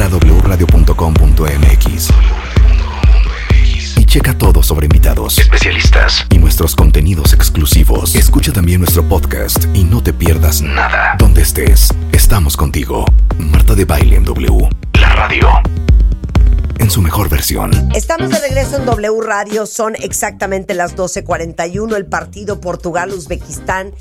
Entra a wradio.com.mx y checa todo sobre invitados, especialistas y nuestros contenidos exclusivos. Escucha también nuestro podcast y no te pierdas nada. Donde estés, estamos contigo. Marta de Baile en W, la radio en su mejor versión. Estamos de regreso en W Radio. Son exactamente las 12:41. El partido Portugal-Uzbekistán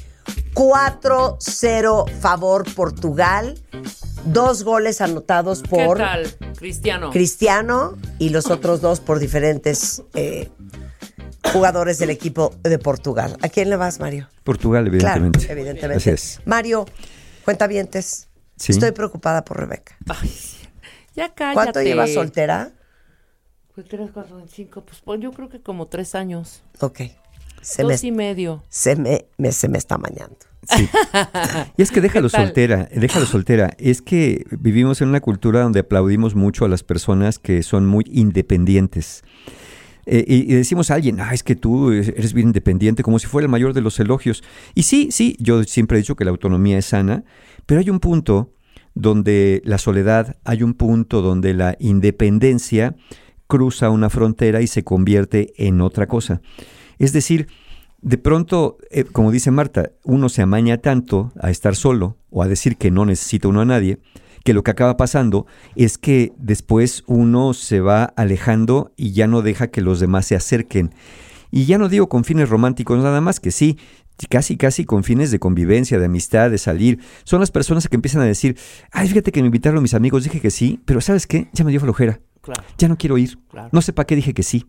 4-0 favor Portugal. 2 goles anotados por... ¿Qué tal? Cristiano y los otros 2 por diferentes jugadores del equipo de Portugal. ¿A quién le vas, Mario? Portugal, evidentemente. Claro, evidentemente. Así es. Mario, cuentavientes. Sí. Estoy preocupada por Rebeca. Ay, ya cállate. ¿Cuánto llevas soltera? Pues 3, 4, 5, pues yo creo que como 3 años. Ok. 2 y medio. Se me está mañando. Sí. Y es que déjalo soltera. Es que vivimos en una cultura donde aplaudimos mucho a las personas que son muy independientes. Y decimos a alguien, es que tú eres bien independiente, como si fuera el mayor de los elogios. Y sí, yo siempre he dicho que la autonomía es sana, pero hay un punto donde la soledad, hay un punto donde la independencia cruza una frontera y se convierte en otra cosa. Es decir, de pronto, como dice Marta, uno se amaña tanto a estar solo o a decir que no necesita uno a nadie, que lo que acaba pasando es que después uno se va alejando y ya no deja que los demás se acerquen. Y ya no digo con fines románticos nada más, que sí, casi con fines de convivencia, de amistad, de salir. Son las personas que empiezan a decir, fíjate que me invitaron mis amigos, dije que sí, pero ¿sabes qué? Ya me dio flojera. Claro. Ya no quiero ir. Claro. No sé para qué dije que sí.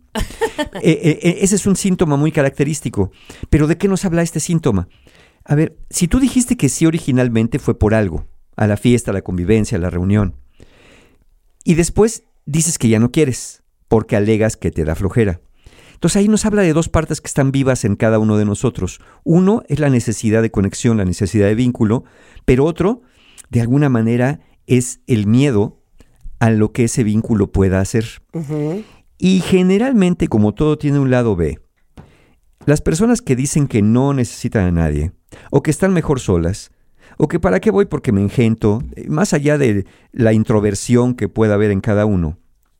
Ese es un síntoma muy característico. Pero ¿de qué nos habla este síntoma? A ver, si tú dijiste que sí originalmente fue por algo, a la fiesta, a la convivencia, a la reunión, y después dices que ya no quieres, porque alegas que te da flojera. Entonces ahí nos habla de 2 partes que están vivas en cada uno de nosotros. Uno es la necesidad de conexión, la necesidad de vínculo, pero otro, de alguna manera, es el miedo a lo que ese vínculo pueda hacer. Uh-huh. Y generalmente, como todo tiene un lado B, las personas que dicen que no necesitan a nadie, o que están mejor solas, o que para qué voy porque me engento, más allá de la introversión que pueda haber en cada uno,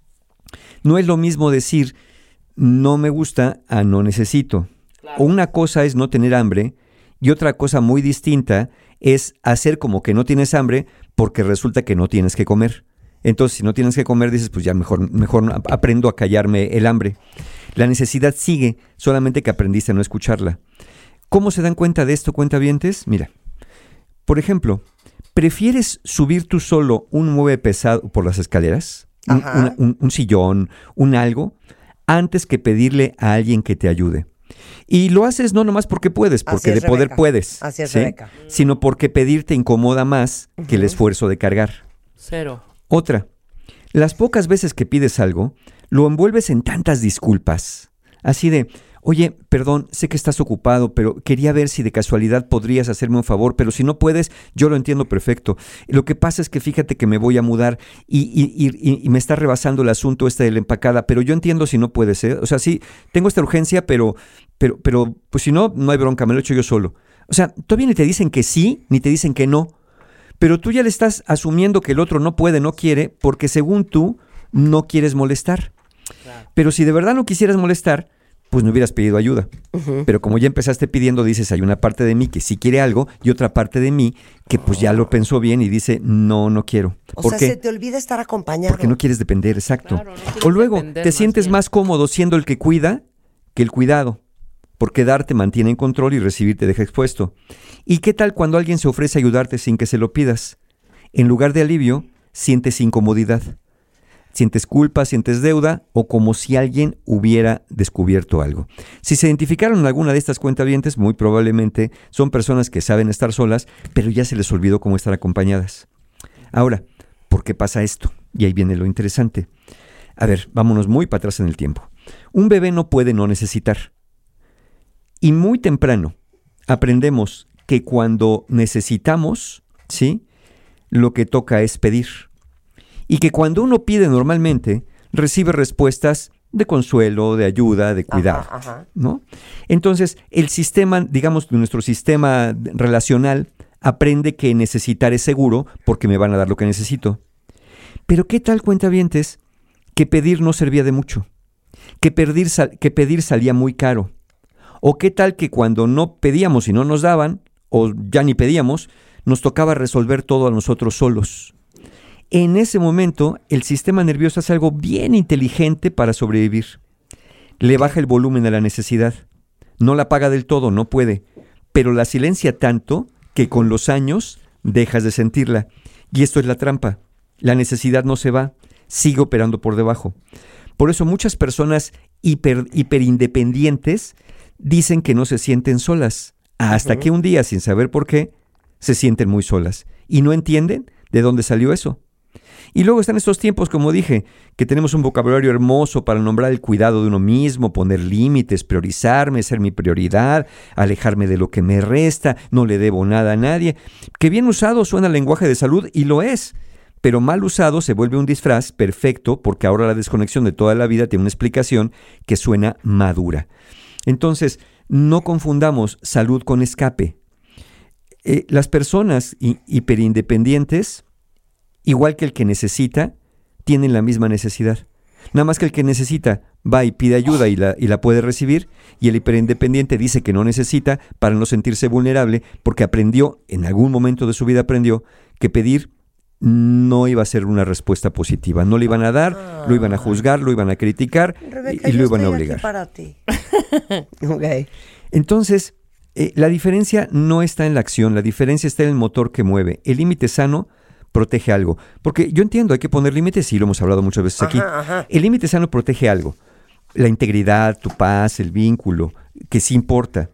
no es lo mismo decir no me gusta a no necesito. Claro. O una cosa es no tener hambre y otra cosa muy distinta es hacer como que no tienes hambre porque resulta que no tienes que comer. Entonces, si no tienes que comer, dices, pues ya mejor aprendo a callarme el hambre. La necesidad sigue, solamente que aprendiste a no escucharla. ¿Cómo se dan cuenta de esto, cuentavientes? Mira, por ejemplo, ¿prefieres subir tú solo un mueble pesado por las escaleras? Un sillón, un algo, antes que pedirle a alguien que te ayude. Y lo haces no nomás porque puedes, porque de Rebeca. Poder puedes. Así es, ¿sí? Rebeca. Sino porque pedir te incomoda más que el esfuerzo de cargar. 0. Otra, las pocas veces que pides algo, lo envuelves en tantas disculpas. Así de, oye, perdón, sé que estás ocupado, pero quería ver si de casualidad podrías hacerme un favor, pero si no puedes, yo lo entiendo perfecto. Lo que pasa es que fíjate que me voy a mudar y me está rebasando el asunto de la empacada, pero yo entiendo si no puedes, ¿eh? O sea, sí, tengo esta urgencia, pero pues si no, no hay bronca, me lo echo yo solo. O sea, todavía ni te dicen que sí, ni te dicen que no. Pero tú ya le estás asumiendo que el otro no puede, no quiere, porque según tú no quieres molestar. Claro. Pero si de verdad no quisieras molestar, pues no hubieras pedido ayuda. Uh-huh. Pero como ya empezaste pidiendo, dices, hay una parte de mí que sí quiere algo y otra parte de mí que pues ya lo pensó bien y dice, no quiero. O sea, se te olvida estar acompañado. Porque no quieres depender, exacto. Claro, no o luego te sientes más cómodo siendo el que cuida que el cuidado. Porque dar te mantiene en control y recibir te deja expuesto. ¿Y qué tal cuando alguien se ofrece a ayudarte sin que se lo pidas? En lugar de alivio, sientes incomodidad. Sientes culpa, sientes deuda o como si alguien hubiera descubierto algo. Si se identificaron en alguna de estas cuentavientes, muy probablemente son personas que saben estar solas, pero ya se les olvidó cómo estar acompañadas. Ahora, ¿por qué pasa esto? Y ahí viene lo interesante. A ver, vámonos muy para atrás en el tiempo. Un bebé no puede no necesitar. Y muy temprano aprendemos que cuando necesitamos, ¿sí?, lo que toca es pedir. Y que cuando uno pide normalmente, recibe respuestas de consuelo, de ayuda, de cuidado, ¿no? Entonces, el sistema, digamos, nuestro sistema relacional aprende que necesitar es seguro porque me van a dar lo que necesito. Pero ¿qué tal, cuentavientes, que pedir no servía de mucho? Que pedir salía muy caro. ¿O qué tal que cuando no pedíamos y no nos daban, o ya ni pedíamos, nos tocaba resolver todo a nosotros solos? En ese momento, el sistema nervioso hace algo bien inteligente para sobrevivir. Le baja el volumen a la necesidad. No la apaga del todo, no puede, pero la silencia tanto que con los años dejas de sentirla. Y esto es la trampa. La necesidad no se va, sigue operando por debajo. Por eso muchas personas hiperindependientes dicen que no se sienten solas, hasta que un día, sin saber por qué, se sienten muy solas y no entienden de dónde salió eso. Y luego están estos tiempos, como dije, que tenemos un vocabulario hermoso para nombrar el cuidado de uno mismo, poner límites, priorizarme, ser mi prioridad, alejarme de lo que me resta, no le debo nada a nadie, que bien usado suena lenguaje de salud y lo es, pero mal usado se vuelve un disfraz perfecto porque ahora la desconexión de toda la vida tiene una explicación que suena madura. Entonces, no confundamos salud con escape. Las personas hiperindependientes, igual que el que necesita, tienen la misma necesidad. Nada más que el que necesita va y pide ayuda y la puede recibir, y el hiperindependiente dice que no necesita para no sentirse vulnerable, porque en algún momento de su vida aprendió que pedir no iba a ser una respuesta positiva. No le iban a dar, lo iban a juzgar, lo iban a criticar, Rebeca, y lo iban a estoy obligar. Aquí para ti. Okay. Entonces, la diferencia no está en la acción, la diferencia está en el motor que mueve. El límite sano protege algo. Porque yo entiendo, hay que poner límites, sí, lo hemos hablado muchas veces aquí. Ajá. El límite sano protege algo. La integridad, tu paz, el vínculo, que sí importa.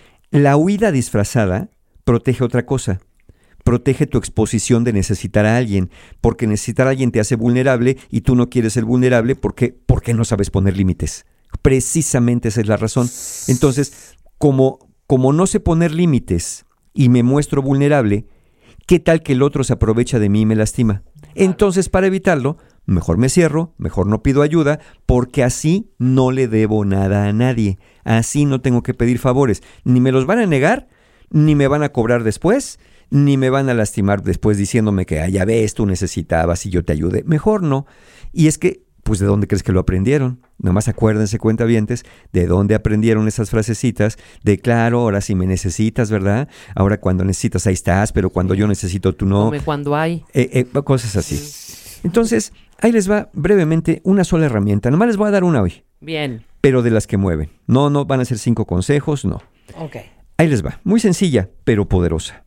La huida disfrazada protege otra cosa. Protege tu exposición de necesitar a alguien, porque necesitar a alguien te hace vulnerable y tú no quieres ser vulnerable porque no sabes poner límites. Precisamente esa es la razón. Entonces, como no sé poner límites y me muestro vulnerable, ¿qué tal que el otro se aprovecha de mí y me lastima? Entonces, para evitarlo, mejor me cierro, mejor no pido ayuda, porque así no le debo nada a nadie. Así no tengo que pedir favores. Ni me los van a negar, ni me van a cobrar después, ni me van a lastimar después diciéndome que, ya ves, tú necesitabas y yo te ayude. Mejor no. Y es que, pues, ¿de dónde crees que lo aprendieron? Nada más acuérdense, cuentavientes, de dónde aprendieron esas frasecitas de, claro, ahora sí me necesitas, ¿verdad? Ahora cuando necesitas, ahí estás, pero cuando yo necesito, tú no. Come cuando hay. Cosas así. Entonces, ahí les va brevemente una sola herramienta. Nomás les voy a dar una hoy. Bien. Pero de las que mueven. No van a ser 5 consejos, no. Ok. Ahí les va. Muy sencilla, pero poderosa.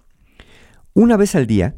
Una vez al día,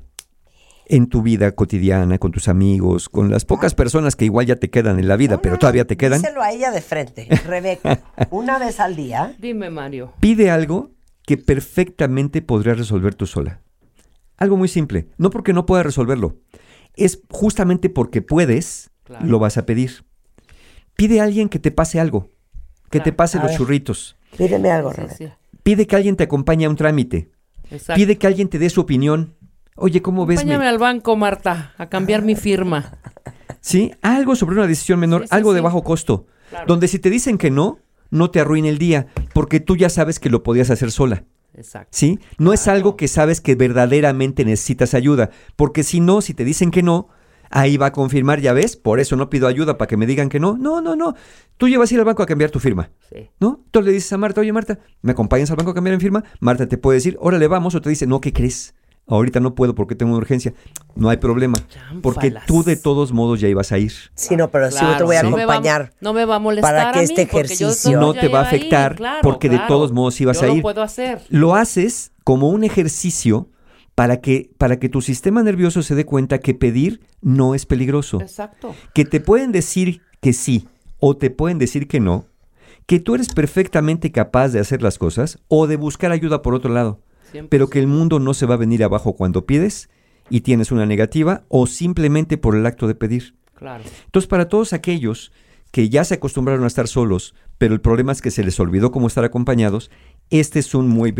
en tu vida cotidiana, con tus amigos, con las pocas personas que igual ya te quedan en la vida, pero todavía te quedan. Díselo a ella de frente. Rebeca, una vez al día. Dime, Mario. Pide algo que perfectamente podrías resolver tú sola. Algo muy simple. No porque no puedas resolverlo. Es justamente porque puedes, Claro. lo vas a pedir. Pide a alguien que te pase algo. Que te pase A los ver. churritos. Pídeme algo, Sí, Rebeca. sí. Pide que alguien te acompañe a un trámite. Exacto. Pide que alguien te dé su opinión. Oye, ¿cómo ves? Acompáñame al banco, Marta, a cambiar mi firma. ¿Sí? Algo sobre una decisión menor, Sí, sí, algo de sí. bajo costo. Claro. Donde si te dicen que no te arruine el día, porque tú ya sabes que lo podías hacer sola. Exacto. ¿Sí? No es algo que sabes que verdaderamente necesitas ayuda, porque si te dicen que no, ahí va a confirmar, ya ves, por eso no pido ayuda para que me digan que no. No. Tú llevas a ir al banco a cambiar tu firma, Sí. ¿no? Tú le dices a Marta, oye Marta, ¿me acompañas al banco a cambiar mi firma? Marta te puede decir, órale, vamos, o te dice, no, ¿qué crees? Ahorita no puedo porque tengo una urgencia. No hay problema, porque Chámpalas. tú de todos modos ya ibas a ir. Sí, no, pero sí Claro, te voy a sí. acompañar. No me va a molestar para que a mí, este porque yo ejercicio no ya te va a iba ir, afectar, claro, porque de claro. todos modos ibas Yo a ir. lo puedo hacer. Lo haces como un ejercicio para que tu sistema nervioso se dé cuenta que pedir no es peligroso. Exacto. Que te pueden decir que sí o te pueden decir que no, que tú eres perfectamente capaz de hacer las cosas o de buscar ayuda por otro lado, Siempre. pero que el mundo no se va a venir abajo cuando pides y tienes una negativa o simplemente por el acto de pedir. Claro. Entonces, para todos aquellos que ya se acostumbraron a estar solos, pero el problema es que se les olvidó cómo estar acompañados, este es un muy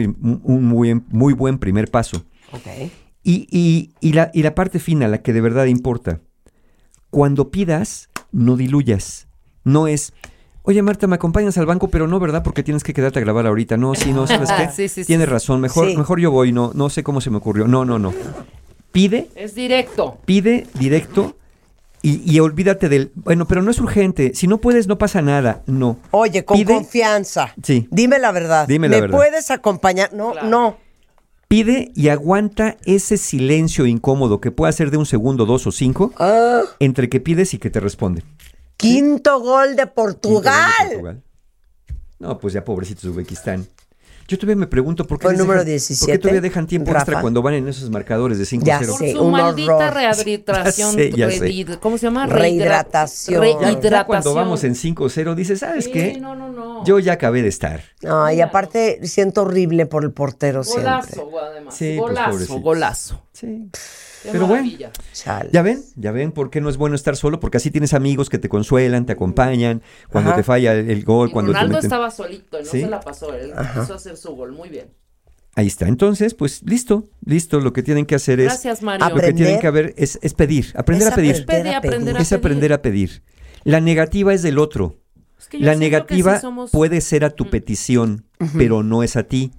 buen primer paso. Ok. Y la parte final, la que de verdad importa, cuando pidas, no diluyas. No es, oye Marta, ¿me acompañas al banco? Pero no, ¿verdad? Porque tienes que quedarte a grabar ahorita. No, sí, no, ¿sabes qué? Sí, sí, sí. Tienes razón, mejor yo voy, no sé cómo se me ocurrió. No. Pide Es directo. directo Y olvídate del, bueno, pero no es urgente. Si no puedes, no pasa nada. No. Oye, con confianza. Sí. Dime la verdad. Dime la ¿Me verdad. puedes acompañar? No, Claro. no. Pide y aguanta ese silencio incómodo que puede ser de 1 segundo, 2 o 5, entre que pides y que te responden. Quinto gol de Portugal. No, pues ya pobrecitos de Uzbekistán. Yo todavía me pregunto por qué, Fue el número ¿por 17, qué todavía dejan tiempo Rafa. extra cuando van en esos marcadores de 5-0? Ya Por sé. su un maldita horror. rehabilitación. Ya sé. ¿Cómo se llama? Rehidratación. Ya cuando vamos en 5-0 dices, ¿sabes Sí, qué? no. Yo ya acabé de estar. No, y aparte siento horrible por el portero siempre. Golazo, además. Sí, pues, Golazo, pobrecito. golazo. Sí. Qué Pero maravilla. Chale. Ya ven por qué no es bueno estar solo, porque así tienes amigos que te consuelan, te acompañan, cuando Ajá. te falla el gol, Y cuando te Ronaldo meten... estaba solito, no ¿Sí? se la pasó. Él quiso hacer su gol. Muy bien. Ahí está. Entonces, pues listo. Lo que tienen que hacer es... Gracias, Mario. Lo que tienen que haber es pedir, aprender a pedir. Es aprender a pedir. La negativa es del otro. Es que yo La siento que negativa sí somos- puede ser a tu petición, pero no es a ti.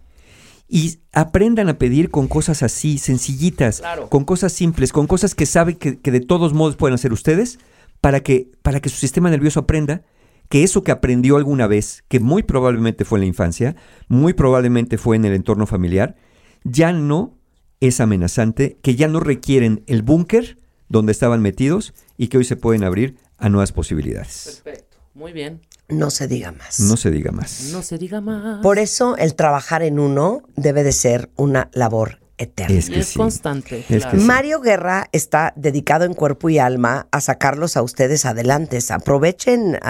Y aprendan a pedir con cosas así, sencillitas, Claro. con cosas simples, con cosas que saben que de todos modos pueden hacer ustedes, para que su sistema nervioso aprenda que eso que aprendió alguna vez, que muy probablemente fue en la infancia, muy probablemente fue en el entorno familiar, ya no es amenazante, que ya no requieren el búnker donde estaban metidos y que hoy se pueden abrir a nuevas posibilidades. Perfecto. Muy bien. No se diga más. No se diga más. No se diga más. Por eso el trabajar en uno debe de ser una labor eterna. Es Y que es sí. constante. Es claro. que sí. Mario Guerra está dedicado en cuerpo y alma a sacarlos a ustedes adelante. Aprovechen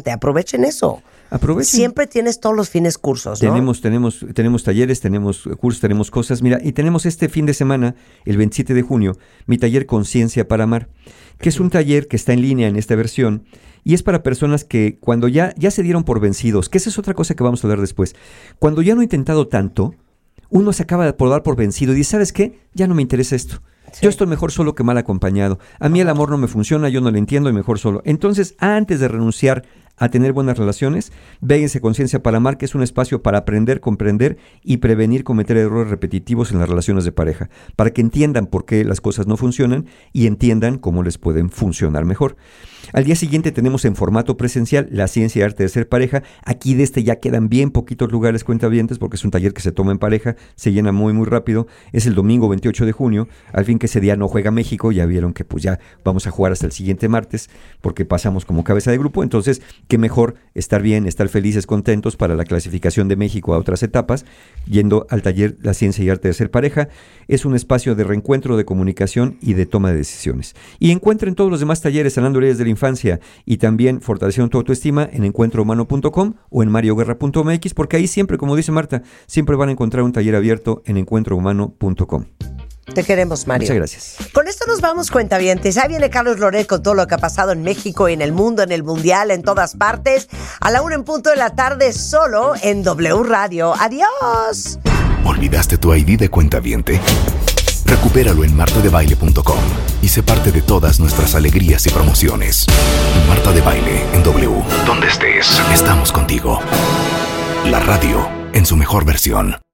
eso. Aprovechen. Siempre tienes todos los fines cursos, ¿no? Tenemos talleres, tenemos cursos, tenemos cosas. Mira, y tenemos este fin de semana, el 27 de junio, mi taller Conciencia para Amar, que es un taller que está en línea en esta versión y es para personas que cuando ya se dieron por vencidos, que esa es otra cosa que vamos a hablar después. Cuando ya no he intentado tanto, uno se acaba por dar por vencido y dice, ¿sabes qué? Ya no me interesa esto. Sí. Yo estoy mejor solo que mal acompañado. A mí el amor no me funciona, yo no lo entiendo y mejor solo. Entonces, antes de renunciar a tener buenas relaciones, véanse Conciencia para Amar, que es un espacio para aprender, comprender y prevenir cometer errores repetitivos en las relaciones de pareja, para que entiendan por qué las cosas no funcionan y entiendan cómo les pueden funcionar mejor. Al día siguiente tenemos en formato presencial la ciencia y arte de ser pareja. Aquí de este ya quedan bien poquitos lugares cuentavientes porque es un taller que se toma en pareja, se llena muy muy rápido. Es el domingo 28 de junio, al fin que ese día no juega México, ya vieron que pues ya vamos a jugar hasta el siguiente martes porque pasamos como cabeza de grupo, entonces qué mejor estar bien, estar felices, contentos para la clasificación de México a otras etapas, yendo al taller La Ciencia y Arte de Ser Pareja. Es un espacio de reencuentro, de comunicación y de toma de decisiones. Y encuentren todos los demás talleres sanando heridas de la infancia y también fortaleciendo tu autoestima en encuentrohumano.com o en marioguerra.mx, porque ahí siempre, como dice Marta, siempre van a encontrar un taller abierto en encuentrohumano.com. Te queremos, Mario. Muchas gracias. Con esto nos vamos, cuentavientes. Ahí viene Carlos Loret con todo lo que ha pasado en México y en el mundo, en el mundial, en todas partes. A la 1:00 p.m, solo en W Radio. ¡Adiós! ¿Olvidaste tu ID de cuentaviente? Recupéralo en martadebaile.com y sé parte de todas nuestras alegrías y promociones. Marta de Baile en W. Donde estés, estamos contigo. La radio en su mejor versión.